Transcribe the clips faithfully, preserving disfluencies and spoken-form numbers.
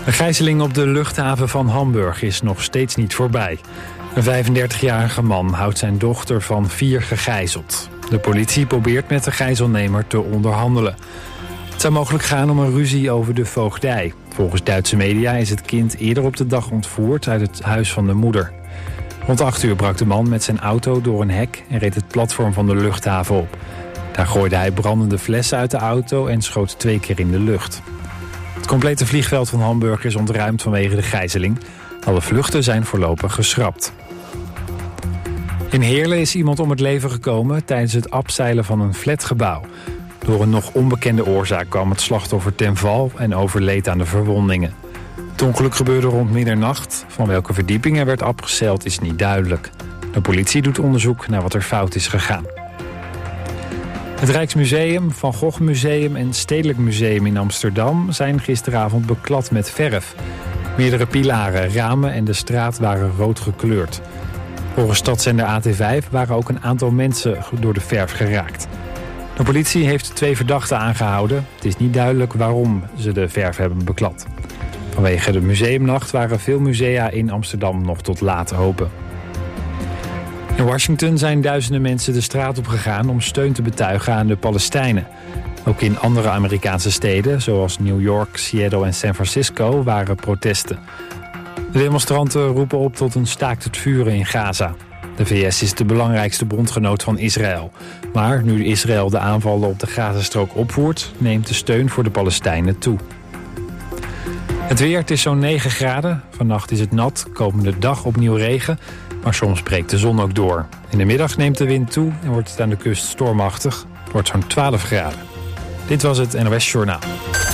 De gijzeling op de luchthaven van Hamburg is nog steeds niet voorbij. Een vijfendertigjarige man houdt zijn dochter van vier gegijzeld. De politie probeert met de gijzelnemer te onderhandelen. Het zou mogelijk gaan om een ruzie over de voogdij. Volgens Duitse media is het kind eerder op de dag ontvoerd uit het huis van de moeder. Rond acht uur brak de man met zijn auto door een hek en reed het platform van de luchthaven op. Daar gooide hij brandende flessen uit de auto en schoot twee keer in de lucht. Het complete vliegveld van Hamburg is ontruimd vanwege de gijzeling. Alle vluchten zijn voorlopig geschrapt. In Heerlen is iemand om het leven gekomen tijdens het afzeilen van een flatgebouw. Door een nog onbekende oorzaak kwam het slachtoffer ten val en overleed aan de verwondingen. Het ongeluk gebeurde rond middernacht. Van welke verdieping er werd afgezeild is niet duidelijk. De politie doet onderzoek naar wat er fout is gegaan. Het Rijksmuseum, Van Gogh Museum en Stedelijk Museum in Amsterdam zijn gisteravond beklad met verf. Meerdere pilaren, ramen en de straat waren rood gekleurd. Volgens stadszender A T vijf waren ook een aantal mensen door de verf geraakt. De politie heeft twee verdachten aangehouden. Het is niet duidelijk waarom ze de verf hebben beklad. Vanwege de museumnacht waren veel musea in Amsterdam nog tot laat open. In Washington zijn duizenden mensen de straat op gegaan om steun te betuigen aan de Palestijnen. Ook in andere Amerikaanse steden, zoals New York, Seattle en San Francisco, waren protesten. De demonstranten roepen op tot een staakt het vuren in Gaza. De V S is de belangrijkste bondgenoot van Israël. Maar nu Israël de aanvallen op de Gazastrook opvoert, neemt de steun voor de Palestijnen toe. Het weer, het is zo'n negen graden. Vannacht is het nat, komende dag opnieuw regen. Maar soms breekt de zon ook door. In de middag neemt de wind toe en wordt het aan de kust stormachtig. Het wordt zo'n twaalf graden. Dit was het N O S Journaal.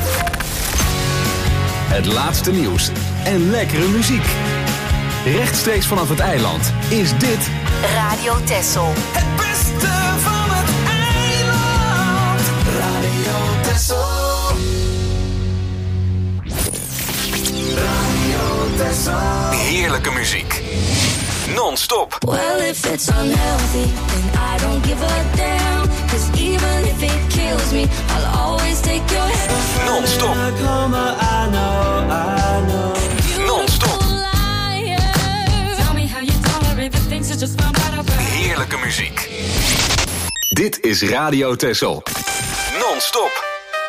Het laatste nieuws en lekkere muziek. Rechtstreeks vanaf het eiland is dit Radio Texel. Het beste van het eiland. Radio Texel. Radio Texel. heerlijke muziek. Non-stop. Well, if it's unhealthy, then I don't give a damn. Cause even if it kills me, I'll always take your hand. Non-stop. Non-stop. Tell me how you tolerate the things that just found out about. Heerlijke muziek. Dit is Radio Texel. Non-stop.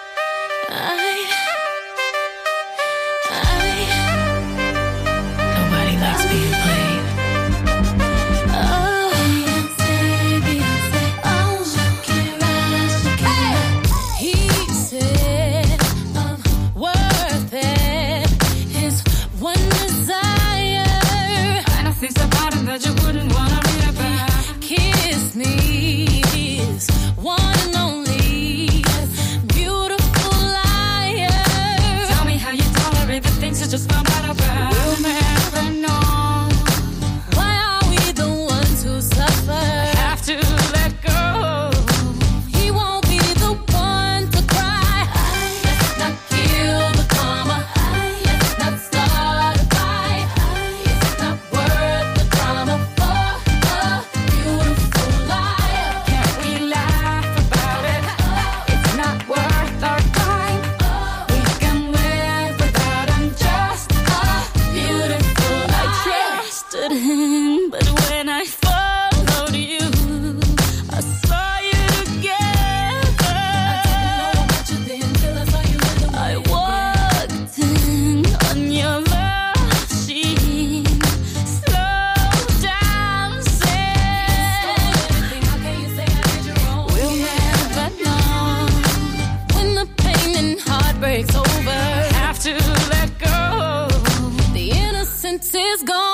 Just found out about. We'll never know. Why are we the ones who suffer? Have to let go. He won't be the one to cry. Let's not kill the karma. Let's not start a fight. It's not worth the drama for a beautiful life. Can't we laugh about it? It's not worth our time. We can live without him. Him, but when I followed you, I saw you together. I didn't know about you then till I saw you in the I walked in on your machine, slow dancing. How can you say I did you wrong? We'll never know when the pain and heartbreak's over. Have to let go. The innocence is gone.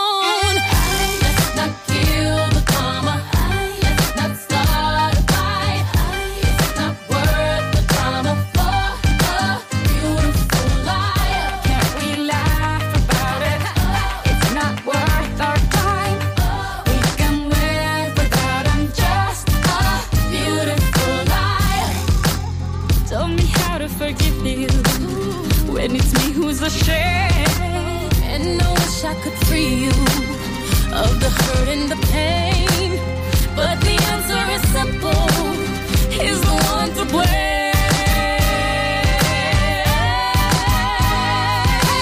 And I wish I could free you of the hurt and the pain, but the answer is simple, he's the one to blame.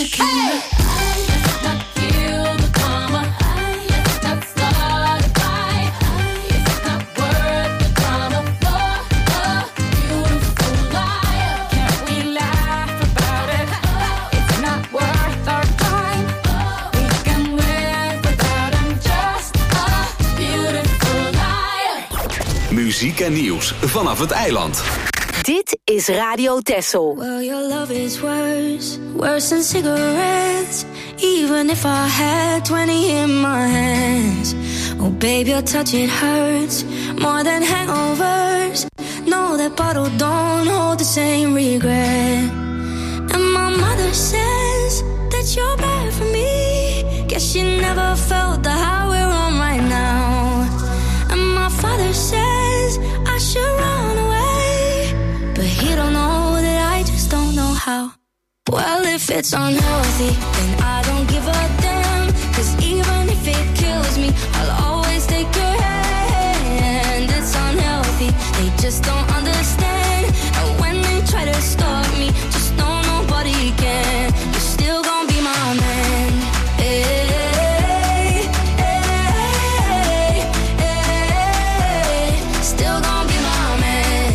breaking. Hey! Let's not feel the drama. Let's not start a fight. It's not worth the drama for a beautiful life. Can't we laugh about it? It's not worth our time. We can live without him. Just a beautiful life. Muziek en nieuws vanaf het eiland. Dit is Radio Texel. Well, your love is worse, worse than cigarettes. Even if I had twenty in my hands. Oh, babe, your touch, it hurts more than hangovers. No, that bottle don't hold the same regret. And my mother says that you're bad for me. Guess she never felt the high we're on right now. And my father says I should run away, but he don't know that I just don't know how. Well, if it's unhealthy, then I don't give a damn. Cause even if it kills me, I'll always take your hand. It's unhealthy, they just don't understand. And when they try to stop me, just know nobody can. You're still gonna be my man. Hey, hey, hey, hey. Still gonna be my man.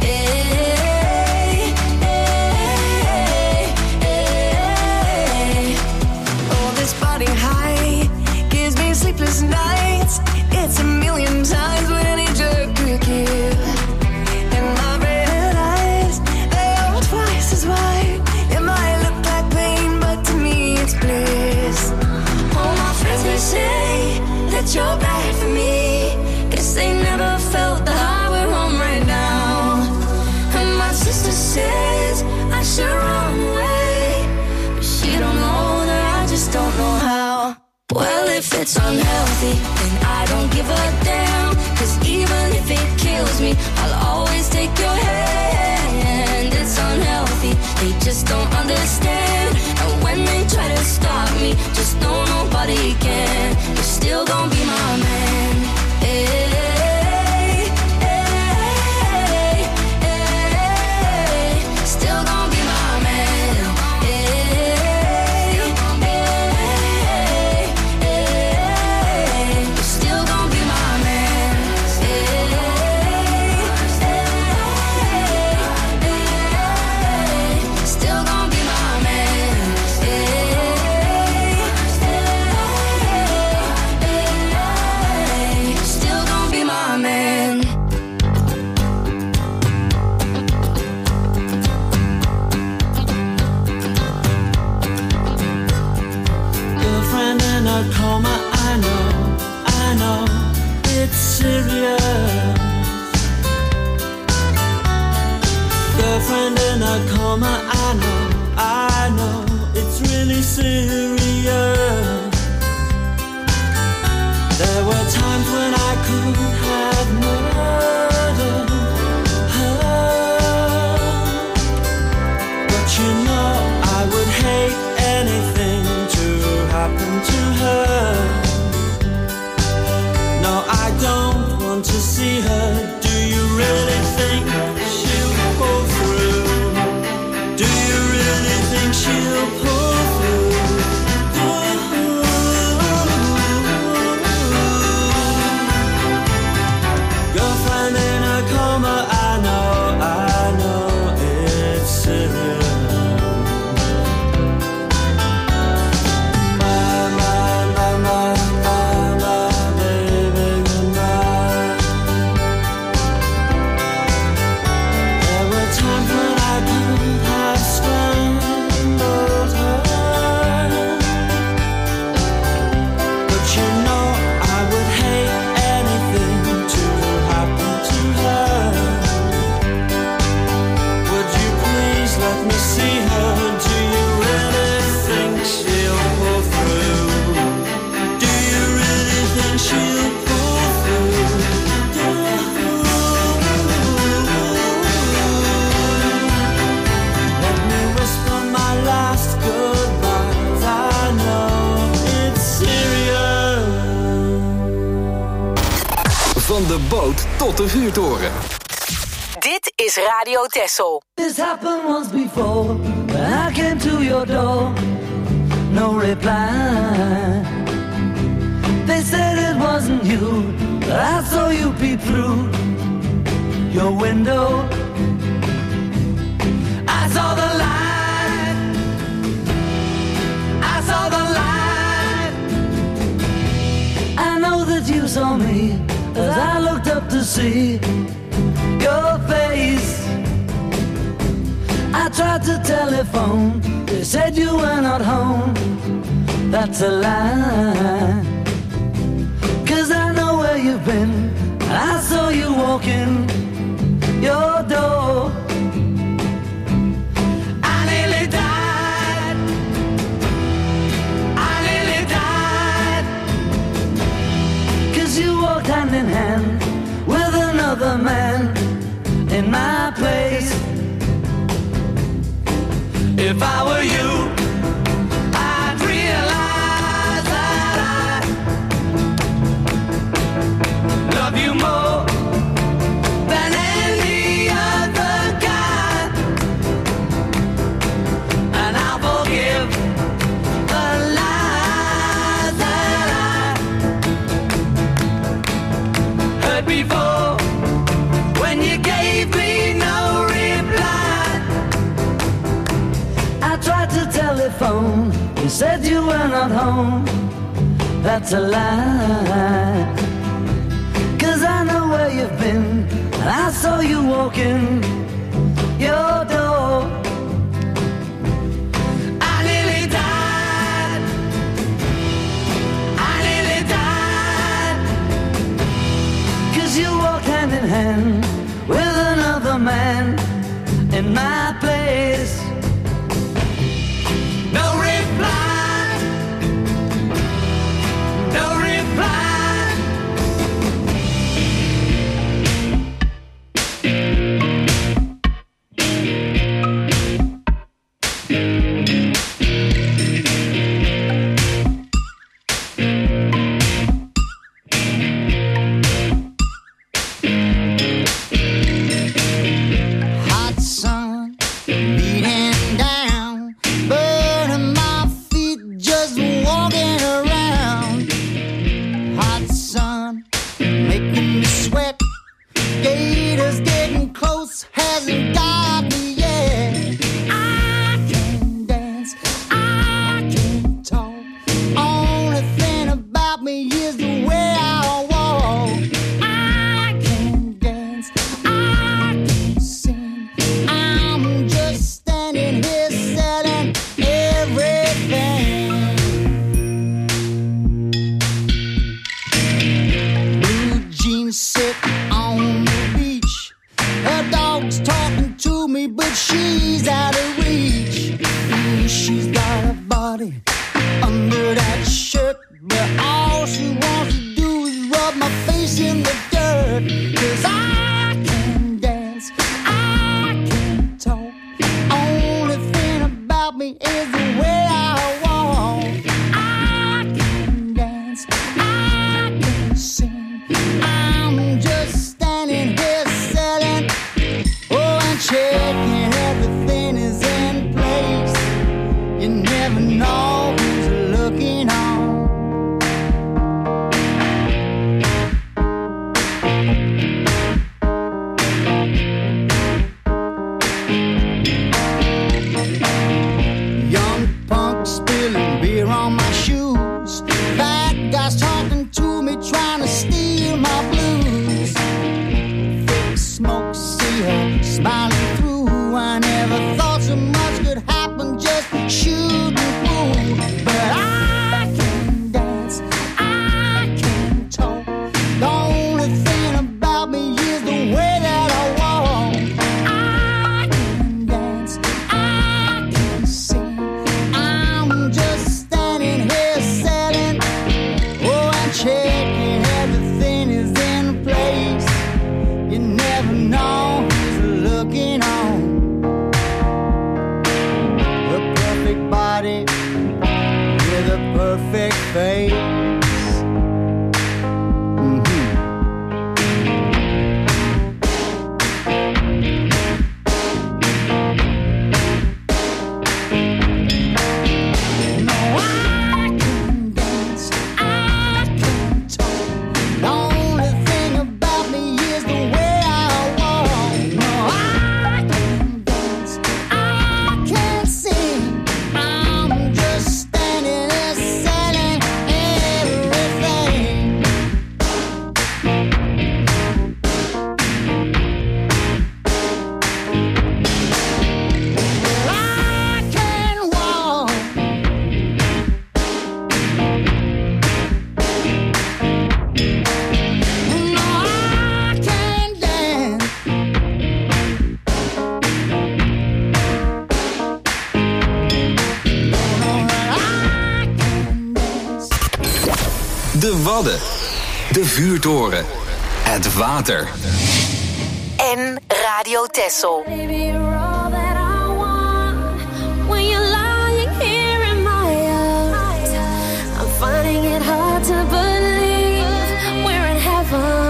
Hey, hey, hey. Oh, this body high gives me sleepless nights. It's a million times what any jerk could give. And my red eyes, they are twice as wide. It might look like pain, but to me it's bliss. All my friends, they say that you're bad for me. Guess they never felt the high we're on right now. And my sister says I should run away, but she don't know that I just don't know how. Well, if it's unhealthy, then I don't give a damn. Cause even if it kills me, I'll always take your hand. It's unhealthy, they just don't understand. And when they try to stop me, just know nobody can. You're still gonna be my man. Hey, hey, hey. Still gonna be my man. Hey, hey, hey. You're still gonna be my man. Hey, hey, hey. Still gonna be my man. Hey, hey, hey. Still gonna be my man. Girlfriend in a coma, I know, I know, it's serious. Girlfriend in a coma, I know, I know, it's really serious. There were times when I could have murdered her, but you know I would hate anything to happen to her. No, I don't want to see her. Do you really think she'll pull through? Do you really think she'll pull through? Girlfriend in a coma, I know, I know it's serious. My, my, my, my, my, my baby, goodnight. There were times when I could have strangled her, but you know I would hate anything to happen to her. Would you please let me see her? Do you really think she'll pull through? Do you really think she'll pull through? Let me whisper my last goodbyes. I know it's serious. Van de boot tot de vuurtoren. Dit is Radio Texel. This happened once before when I came to your door. no reply. They said it wasn't you, but I saw you peep through your window. I saw the light, I saw the light. I know that you saw me as I looked up to see your face. I tried to telephone, they said you were not home. That's a lie, 'cause I know where you've been. I saw you walking your door. I nearly died, I nearly died, 'cause you walked hand in hand with another man in my place. If I were you, I'd realize that I love you more than any other guy, and I'll forgive the lies that I heard before when you gave me no reply. I tried to telephone, you said you were not home. That's a lie, 'cause I know where you've been, and I saw you walking your door. I nearly died, I nearly died, 'cause you walked hand in hand with another man in my place. No reply, no reply. Hot sun beating down, burning my feet just walking around. Hot sun making me sweat. Gators getting close, hasn't got me yet. I can dance, I can talk. Only thing about me is the way I walk. I can dance, I can sing. I'm just standing here selling everything. Blue jeans sit on the beach. Her dog's talking to me, but she's out of reach. Ooh, she's got a body under that shirt, but all she wants to do is rub my face in the dirt. 'Cause I can dance, I can talk. Only thing about me is the way I walk. I can dance, I can sing. I'm just standing here selling, oh, and checking everything is in place. You never know who's looking on. Young punk spilling beer on my shoes. Bad guys talking to me, trying to steal my blues. Thick smoke, see her smiling through. I never thought so much could happen, just shooting through. But I can dance, I can talk. The only thing about me is the way that I walk. I can dance, I can sing. I'm just standing here selling, oh, and checking everything is in place. You never know who's looking on. The perfect body with a perfect face. Mhm. No, I Wadden, de vuurtoren, het water. En Radio Texel. Baby, you're all that I want. When you're lying here in my arms, I'm finding it hard to believe we're in heaven.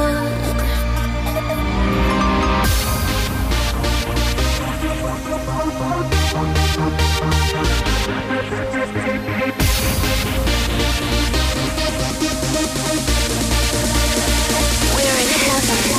We're in heaven.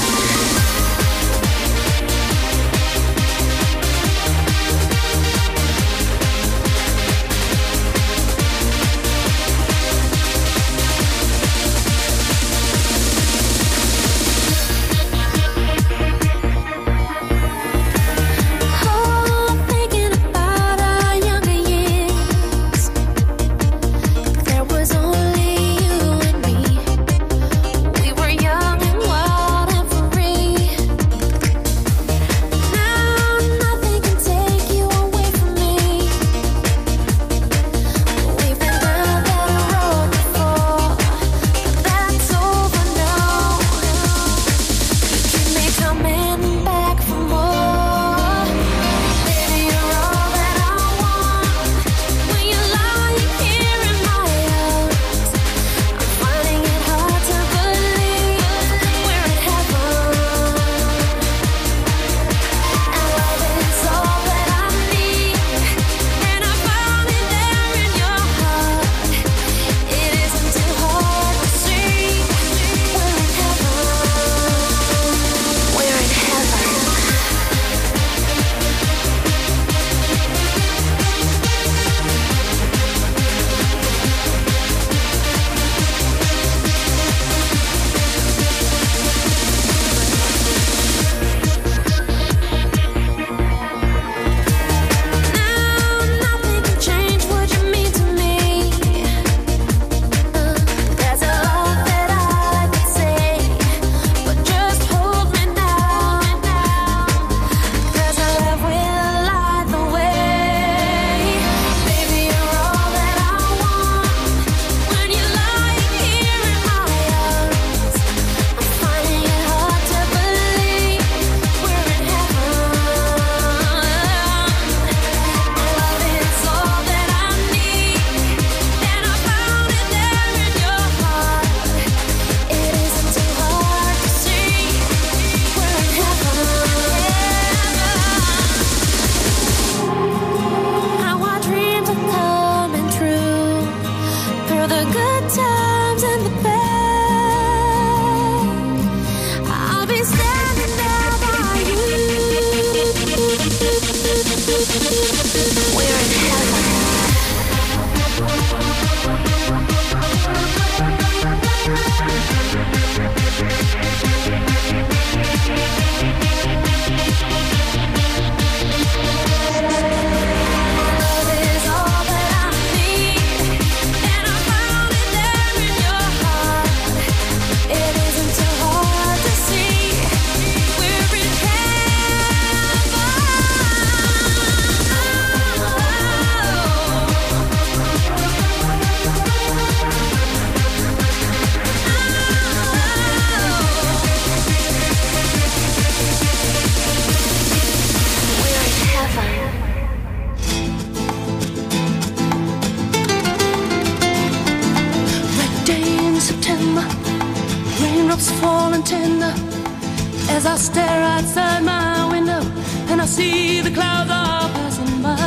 As I stare outside my window and I see the clouds are passing by,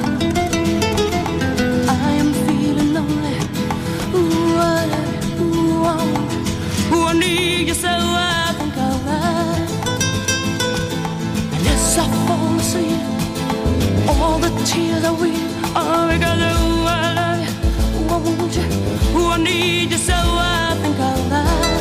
I am feeling lonely. Ooh, I love you. Ooh, I want you. Ooh, I need you, so I think I'll lie. And as I fall asleep, all the tears I weep are because of ooh, I love you. Ooh, I want you. Ooh, I need you, so I think I'll lie.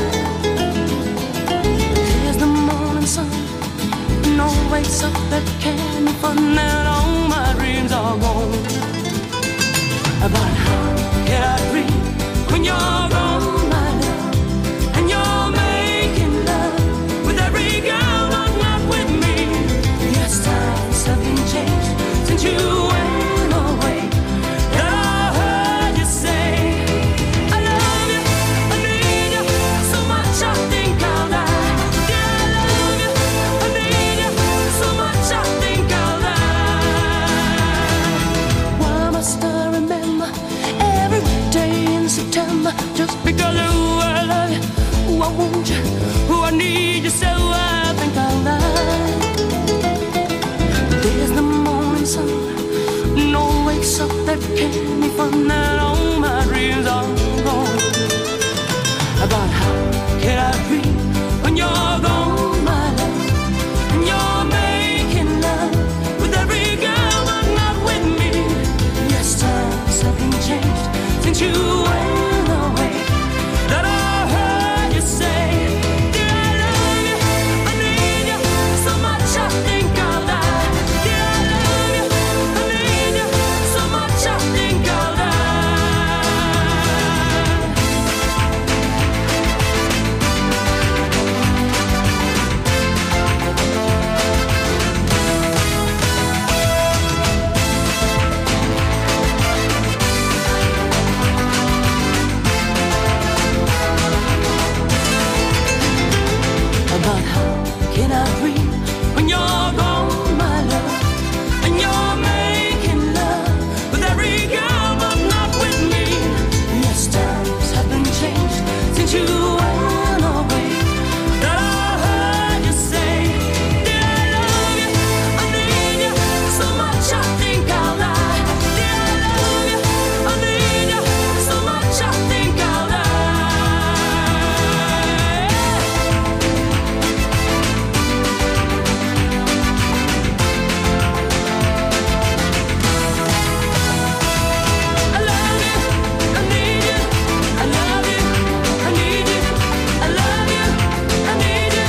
Sun, no wakes up that can be fun, and all my dreams are gone. But how can I dream when you're gone, my love, and you're making love with every girl, but not with me? Yes, times have been changed since you went away. And I heard you say, I love you, I can't be fun that all my dreams are gone. About how can I breathe when you're gone, my love? And you're making love with every girl, but not with me. Yes, times have been changed since you went away. That I heard you say, dear, I love you, I need you so much, I think I'll die. Dear, I love you, I need you so much, I think I'll die. About how can I breathe when you're gone, my love? And you're making love with every girl, but not with me. Yes, times have been changed since you went away. That I heard you say, dear, I love you, I need you so much, I think I'll die. Dear, I love you, I need you so much, I think I'll die. I love you, I need you, I love you, I need you, I love you, I need you.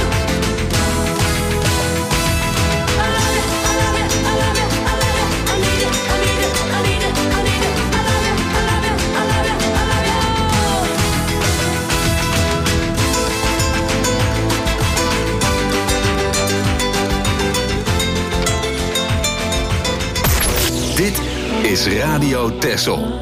I love you, I love you, I love you, I love you, I need you, I need you, I need you, I need you. I love you, I love you, I love you, I love you. Dit is Radio Texel.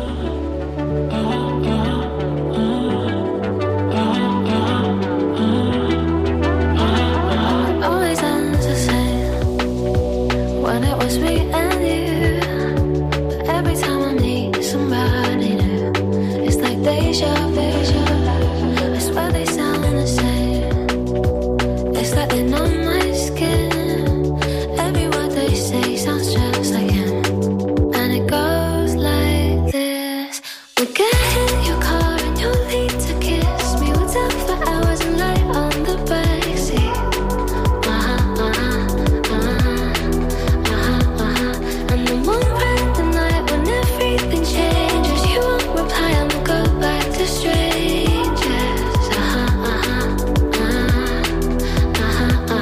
Always ends the same when it was me and you. But every time I meet somebody new, it's like deja vu. I swear they sound the same. It's like they're on my skin. Every word they say sounds just like him. And it goes like this. We'll get in your car and you'll need to kiss me. We'll talk for hours and lie on the backseat. Uh-huh, uh-huh, uh-huh, uh-huh, uh-huh. And then one random night when everything changes, you won't reply and we'll go back to strangers. Uh-huh, uh-huh, uh-huh, uh-huh,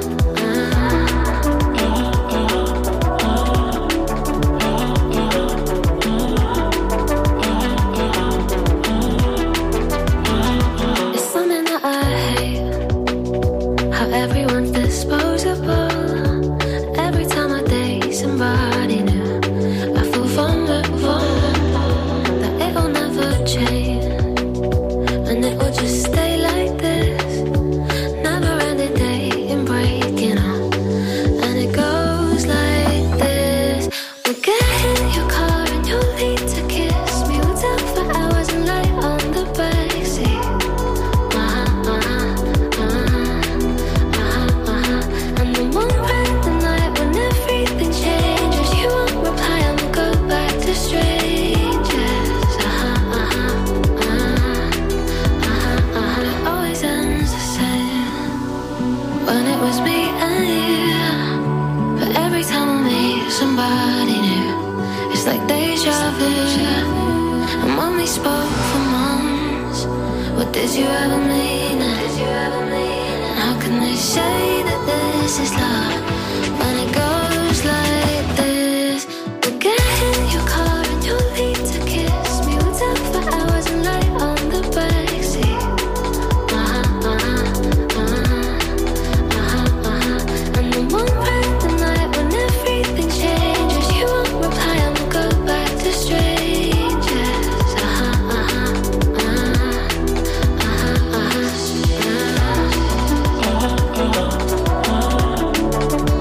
uh-huh. It's something that I hate, how everyone's disposable. Every time I date somebody new, I feel vulnerable, that it'll never change, and it will just stay like this. Never ending dating, breaking up, and it goes like this. We'll get in your car and you'll need to kiss me. We'll talk for hours and lie on the backseat. Uh-huh, uh-huh, uh-huh, uh-huh, uh-huh. And then one random night when everything changes, you won't reply and we'll go back to strangers. Uh-huh, uh-huh, uh-huh, uh-huh, uh-huh. It always ends the same when it was me and you. But every time I meet somebody new, it's like deja vu. And when we spoke for months, what did you ever mean? And how can they say that this is love when it goes like this? We'll get in your car and you'll need to kiss me. We'll talk for hours and lie on the backseat. Uh-huh, uh-huh, uh-huh, uh-huh, uh-huh. And then one random night when everything changes, you won't reply and we'll go back to strangers. Uh-huh, uh-huh, uh-huh, uh-huh, uh-huh.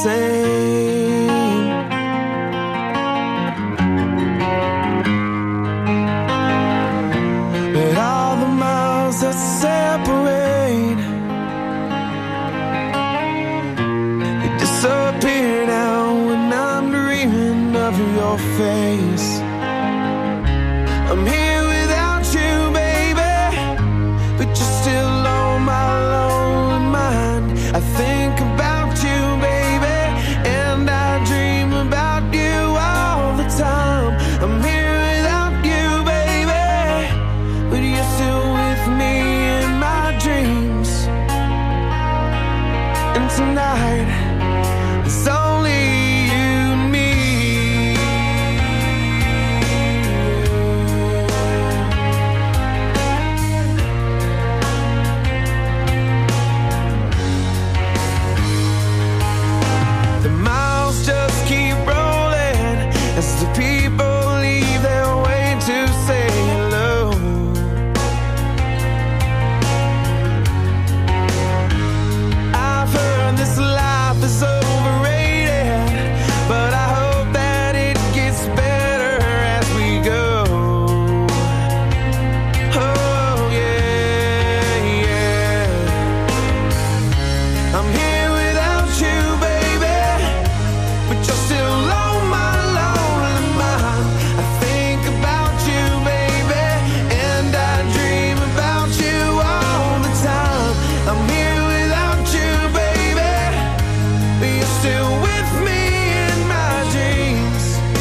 same. But all the miles that separate, they disappear now when I'm dreaming of your face. I'm here without you, baby, but you're still on my lonely mind. I think about you, baby, and I dream about you all the time. I'm here without you, baby, but you're still with me in my dreams. And tonight, it's only you and me. The miles just keep rolling as the people leave their way to say hello. I've heard this life is overrated, but I hope that it gets better as we go. Oh yeah, yeah. I'm here without you, baby, but you're still on my lonely mind. I think about you, baby, and I dream about you all the time. I'm here without you, baby, but you're still with me in my dreams.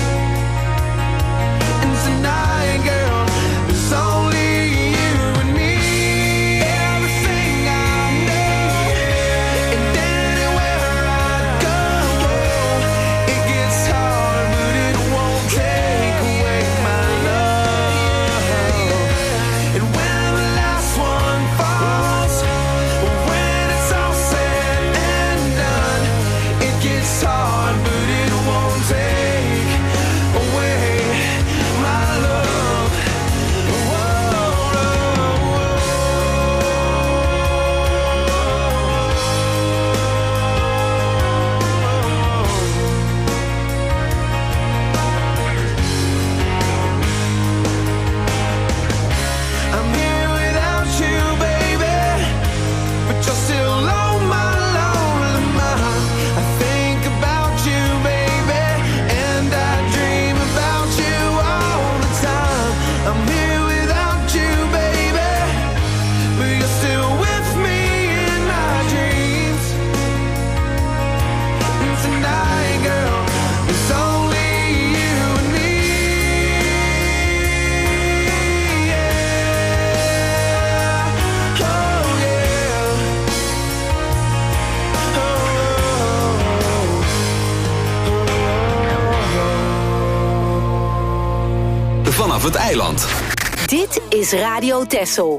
And tonight, girl, it's only you and me. Everything I know, and anywhere I go, it gets hard, but it won't take away my love. And when the last one falls, when it's all said and done, it gets hard, but it won't take away my love. I'm here without you, baby, but you're still on my lonely mind. I think about you, baby, and I dream about you all the time. I'm here without you, baby, but you're still with me in my dreams. And tonight, girl, it's only you and me. Yeah. Oh yeah. Vanaf het eiland. Dit is Radio Texel.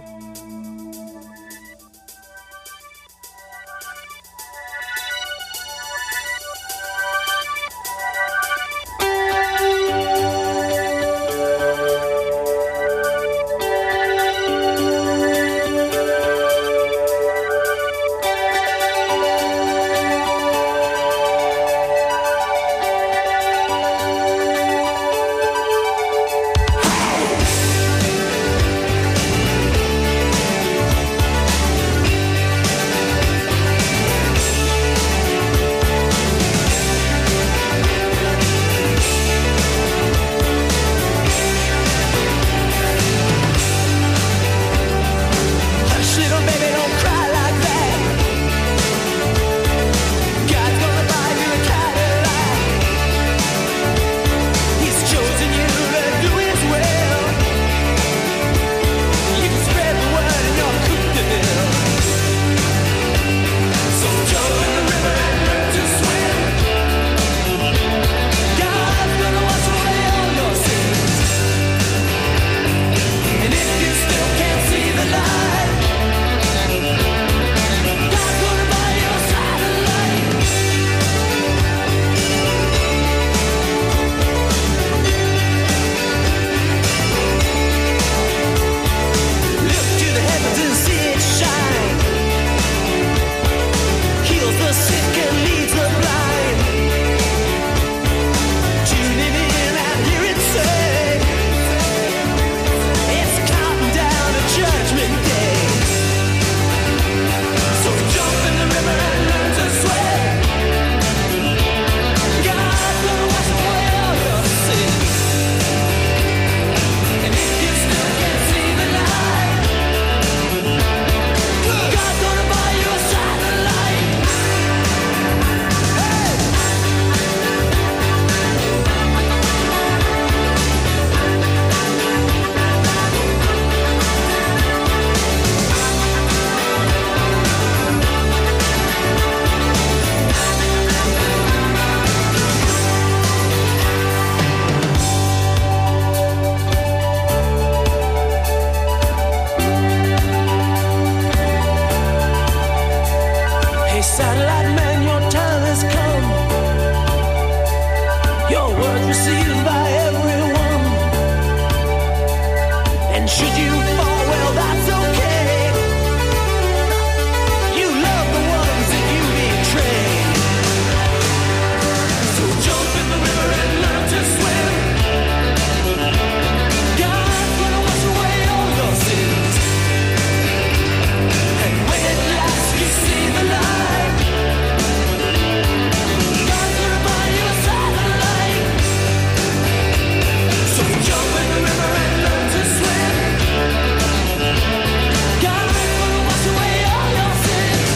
Thank Satellite man, your time has come. Your word received by everyone. And should you fall, well, that's okay. You love the ones that you betray. So jump in the river and learn to swim. God's gonna wash away all your sins. And when at last you see the light, God's gonna buy you a satellite. So jump in the river and learn to swim. God's gonna wash away all your sins.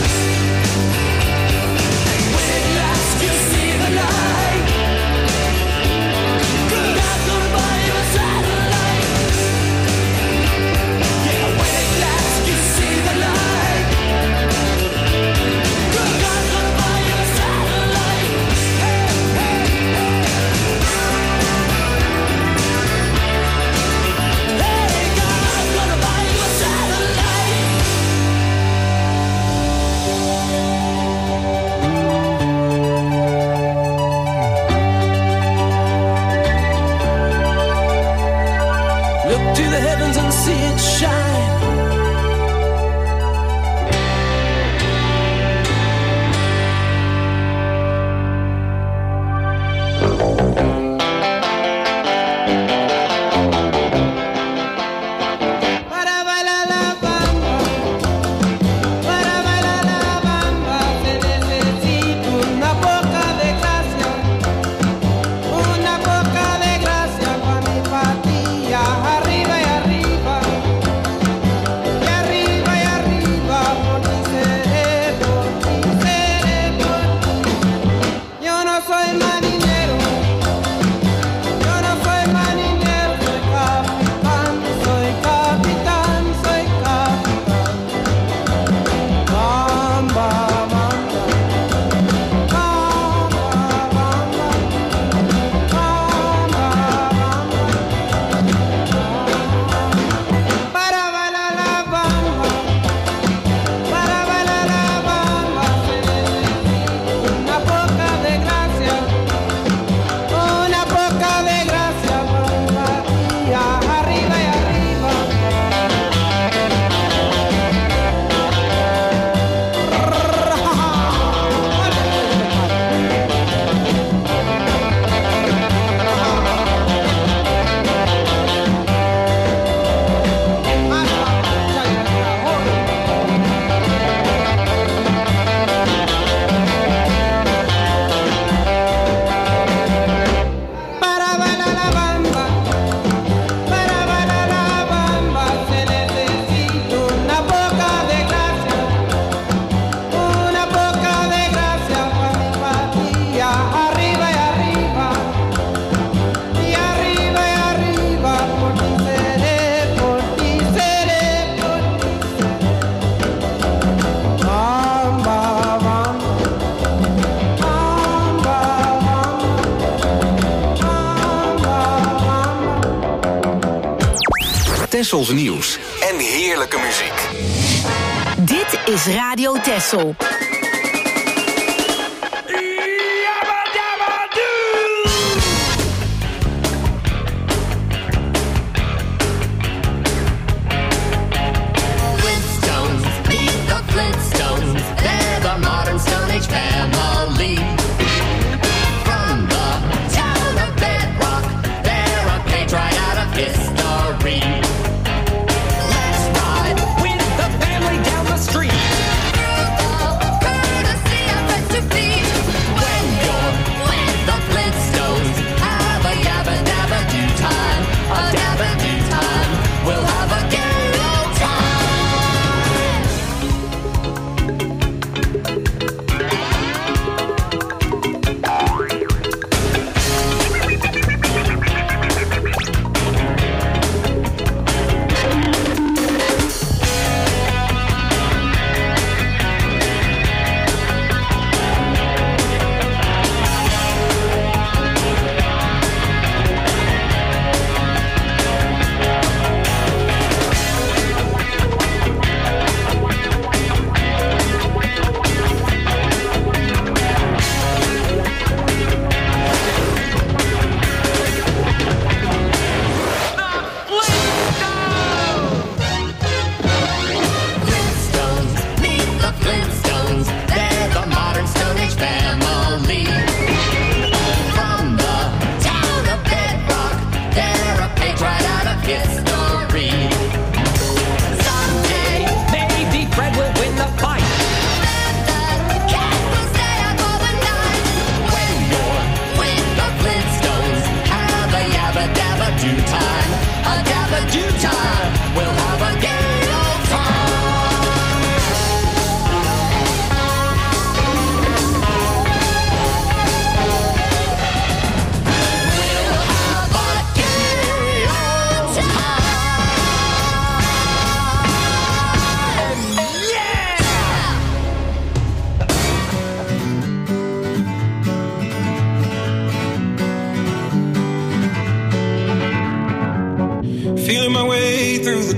And when at last you see the light, God's gonna buy you a satellite. Yeah, when at last you see the light, God's gonna buy you a satellite. Hey, hey, hey. Hey, God's gonna buy you a satellite. Look to the heavens and see it shine. Para bailar la bamba, para bailar la bamba se necesita una poca de gracia, una poca de gracia para mi patilla, arriba y arriba, y arriba y arriba, por ti seré, por ti seré, por ti. Yo no soy marinero, yo no soy marinero, soy capitán, soy capitán, soy capitán. Bamba, bamba, bamba, bamba, bamba, bamba. Para bailar la bamba, para bailar la bamba se necesita una poca de gracia, una poca de gracia para mi patilla, arriba y arriba. Para bailar la bamba, para bailar la bamba se necesita una poca de gracia, una poca de gracia para mi patilla, arriba y arriba, y arriba y arriba, por ti seré, por ti seré, por ti seré. Bamba, bamba, bamba, Tessels nieuws en heerlijke muziek. Dit is Radio Tessel. Flintstones, meet the Flintstones. They're the modern Stone Age family. From the town of Bedrock, they're a page right out of history. Let's ride with the family down the street. Through the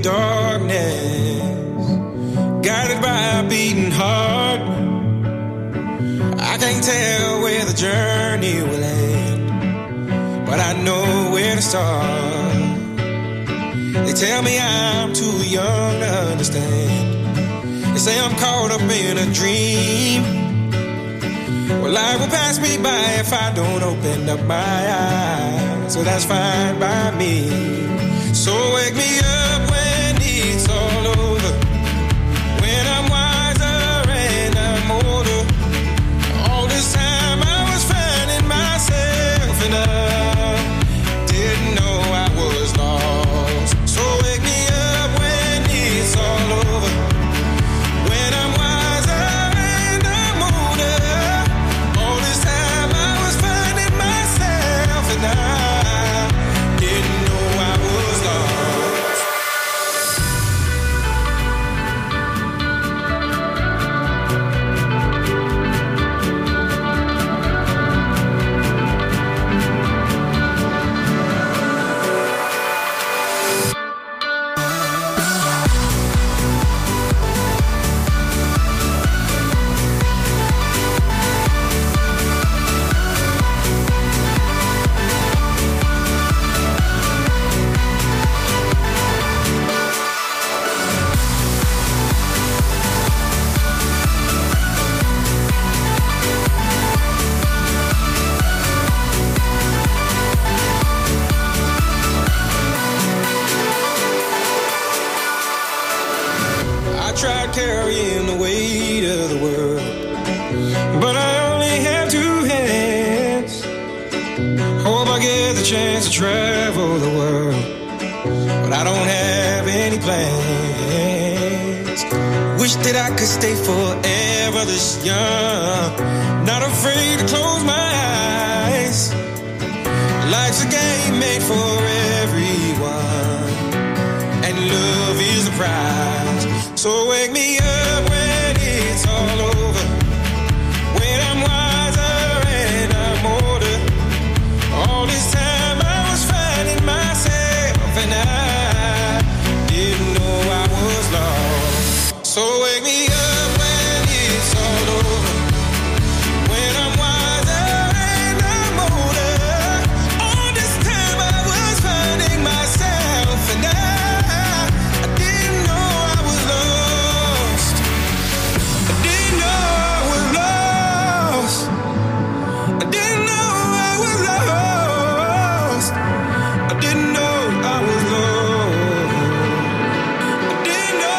darkness, guided by a beating heart. I can't tell where the journey will end, but I know where to start. They tell me I'm too young to understand. They say I'm caught up in a dream. Well, life will pass me by if I don't open up my eyes. So that's fine by me. So wake me up when it's all over, when I'm wiser and I'm older. All this time I was finding myself and I didn't know I was lost. So wake me up when it's all over, when I'm wiser and I'm older. All this time I was finding myself and I didn't know I was lost. I tried carrying the weight of the world, but I only have two hands. Hope I get the chance to travel the world, but I don't have any plans. Wish that I could stay forever this young, not afraid to close my eyes. Life's a game made for everyone, and love is the prize. So wake me up when it's all over, when I'm wiser and I'm older. All this time I was finding myself and I didn't know I was lost. So wake me up when it's all over, when I'm wiser and I'm older. All this time I was finding myself and I I didn't know I was lost. I didn't know I was lost. I didn't know I was lost. I didn't know I was lost. I didn't know.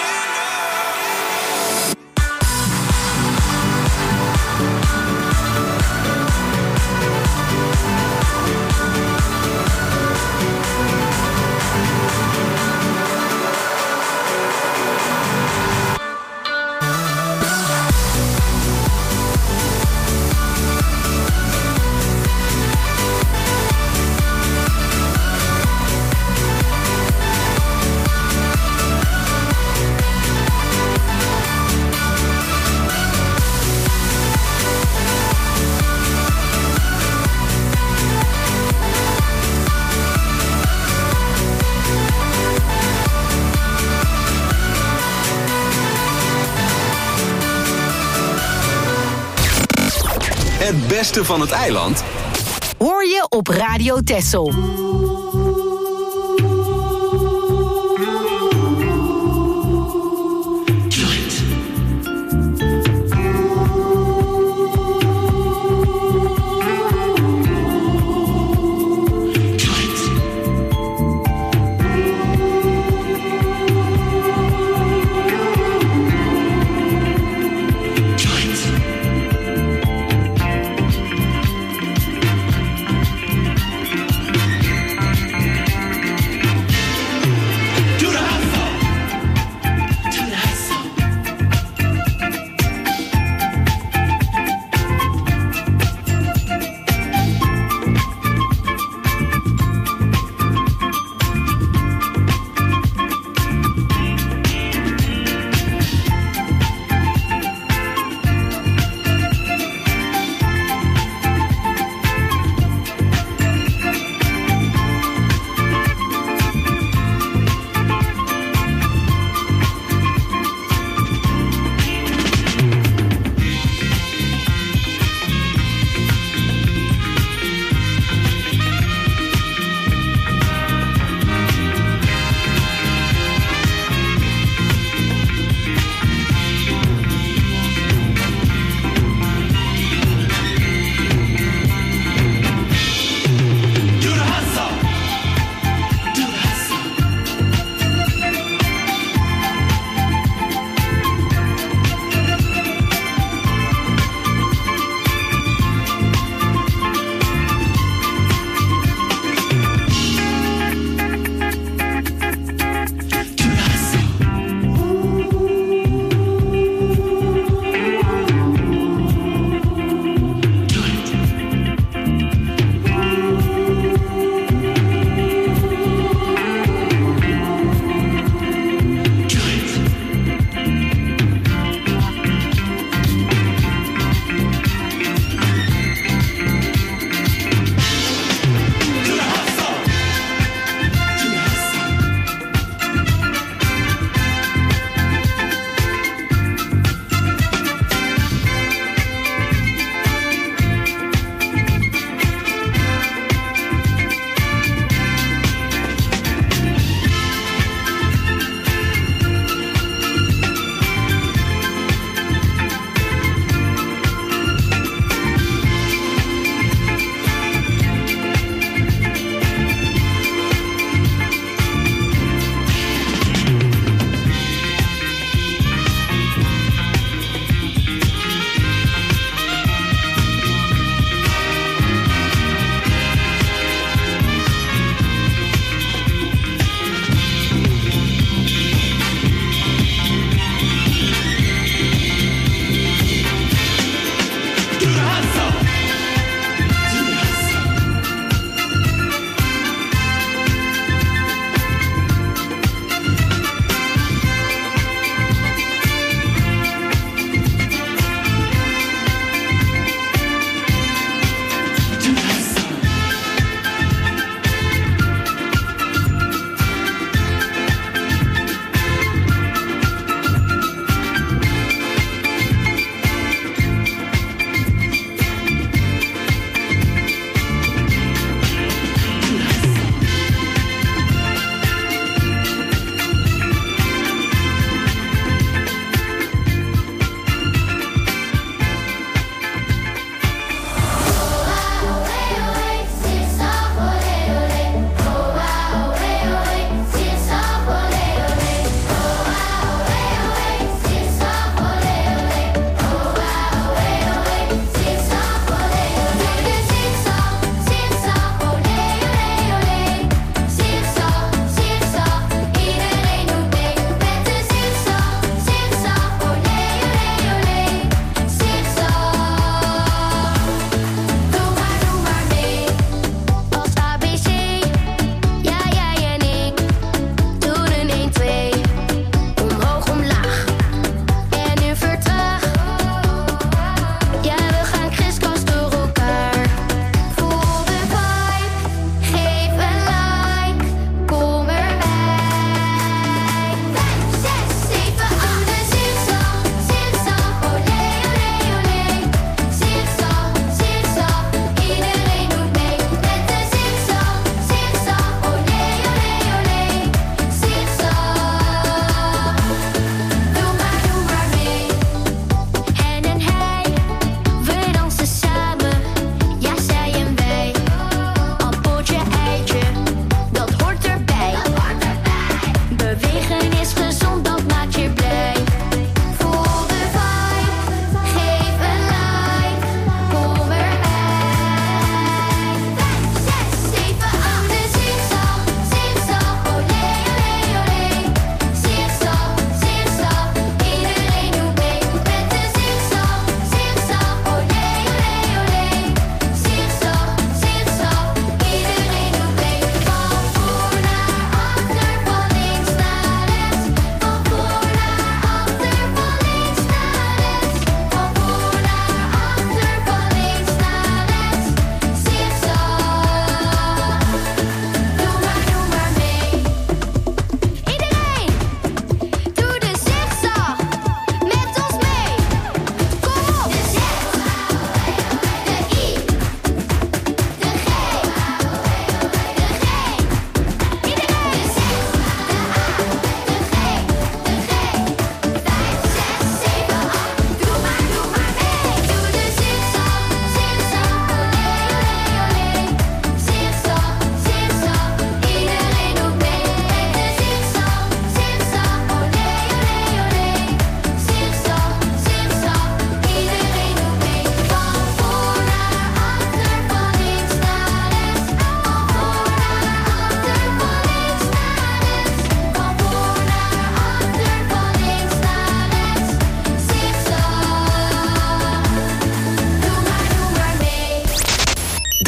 Het beste van het eiland Hoor je op Radio Texel.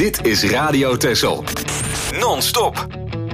Dit is Radio Texel. Non-stop.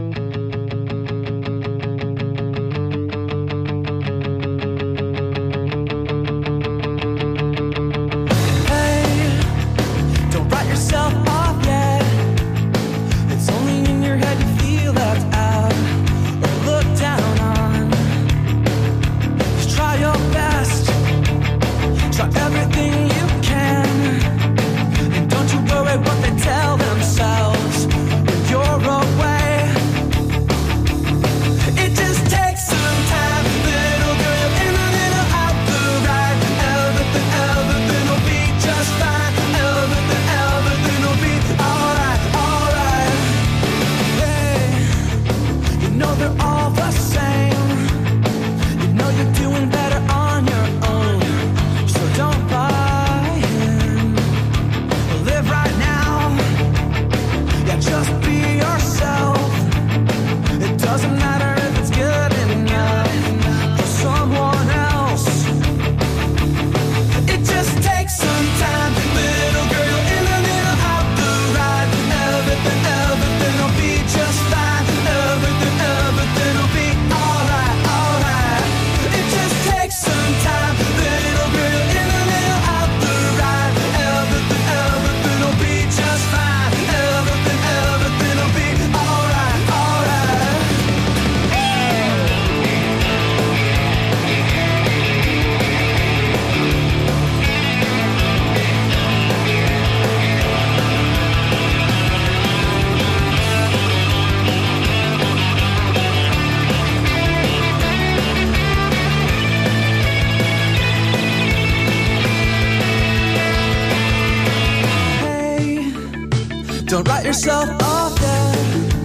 Don't write yourself off yet.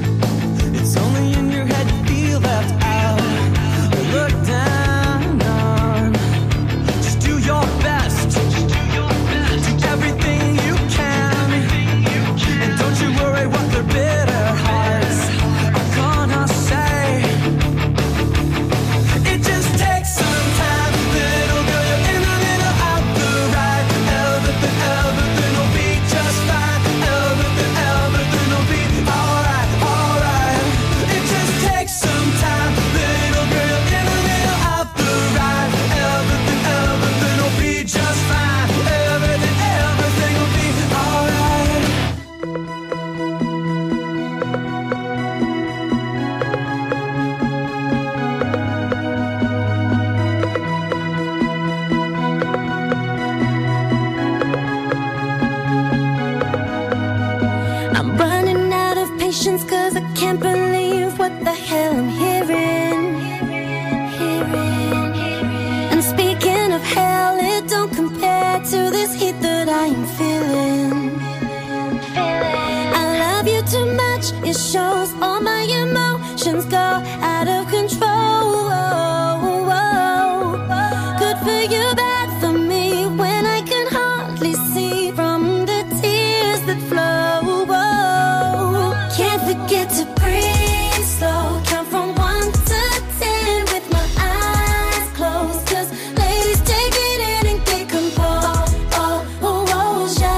It's only in your head you feel left out or looked down on. Just do your best. Do everything you can. And don't you worry what their bitter hearts are gonna say. It just takes some time, little girl. You're in a little out the right. Everything, everything will be just fine. Cause I can't believe what the hell I'm hearing. And speaking of hell, it don't compare to this heat that I am feeling. I love you too much, it shows all my emotions go out of control. Good for you, bad for me, when I can hardly see from the tears that flow. Can't forget to breathe slow. Count from one to ten with my eyes closed. Cause ladies, take it in and get composed. Oh, oh, oh, yeah.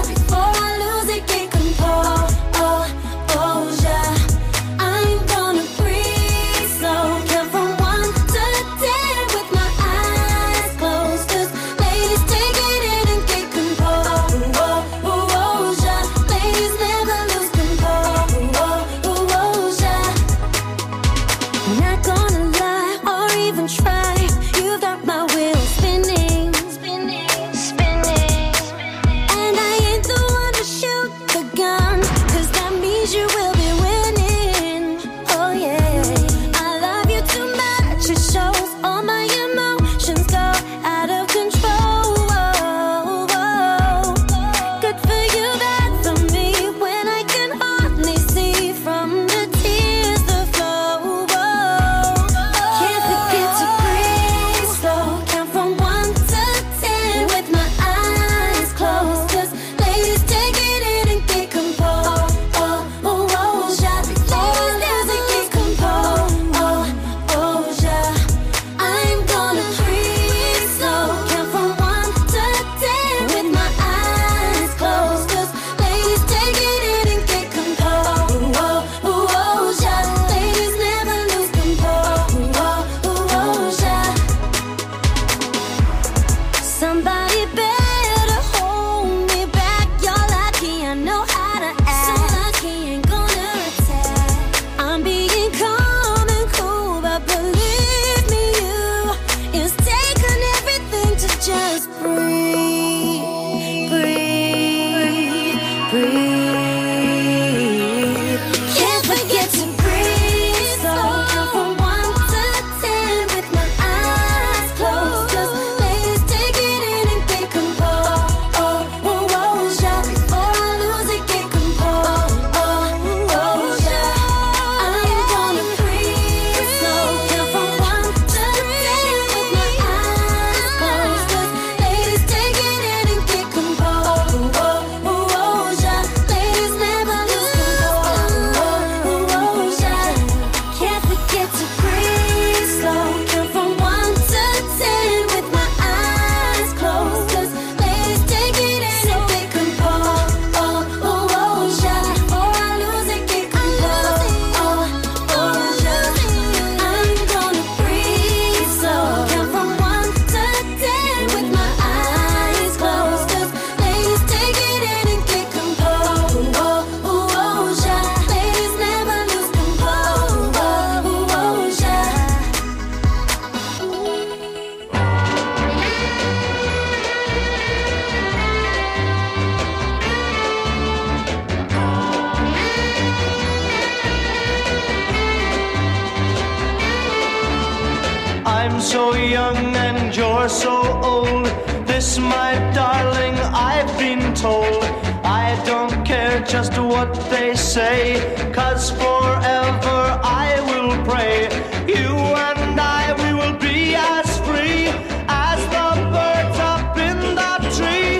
young and you're so old. This, my darling, I've been told. I don't care just what they say, 'cause forever I will pray. You and I, we will be as free as the birds up in the trees.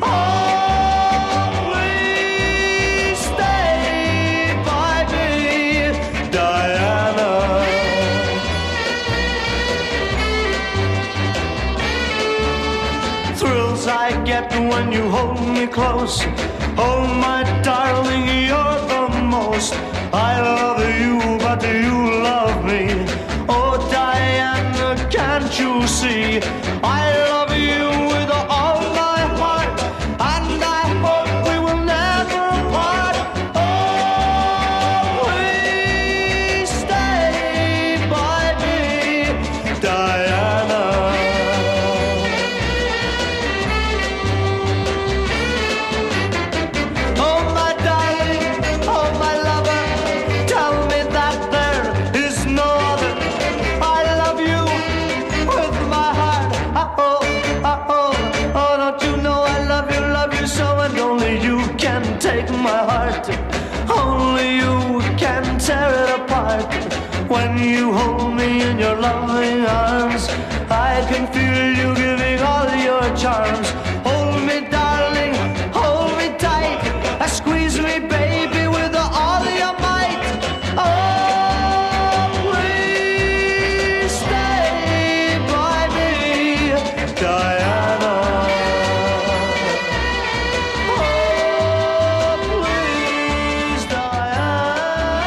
Always stay by me, Diana. Thrills I get when you hold me close. Oh, my darling, you're the most. I love you, but you love me. Oh, Diana, can't you see? I love you with all my heart, and I hope we will never part. Always stay by me, Diana. Oh, my darling, oh, my lover, tell me that there is no other. I love you with my heart. Oh, oh, oh, oh, don't you know I love you, love you so, and only you can take my heart. Only you can tear it apart. When you hold me in your loving arms, I can feel you giving all your charms. Hold me, darling, hold me tight. Squeeze me, baby, with all your might. Always stay by me, Diana. Oh, please, Diana.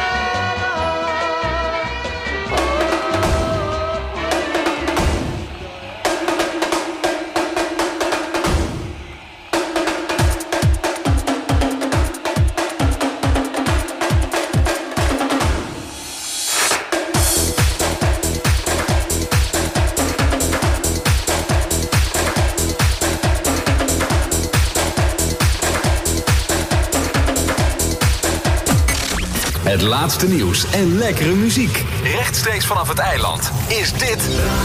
Het laatste nieuws en lekkere muziek. Rechtstreeks vanaf het eiland is dit...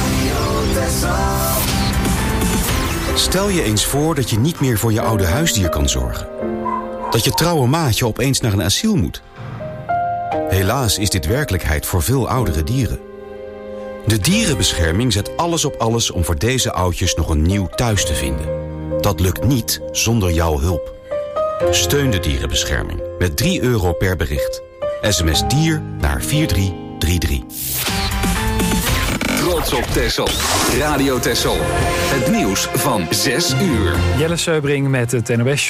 Stel je eens voor dat je niet meer voor je oude huisdier kan zorgen. Dat je trouwe maatje opeens naar een asiel moet. Helaas is dit werkelijkheid voor veel oudere dieren. De dierenbescherming zet alles op alles om voor deze oudjes nog een nieuw thuis te vinden. Dat lukt niet zonder jouw hulp. Steun de dierenbescherming met drie euro per bericht. S M S dier naar vier drie drie drie. Trots op Texel. Radio Texel. Het nieuws van zes uur. Jelle Seubring met het N O S.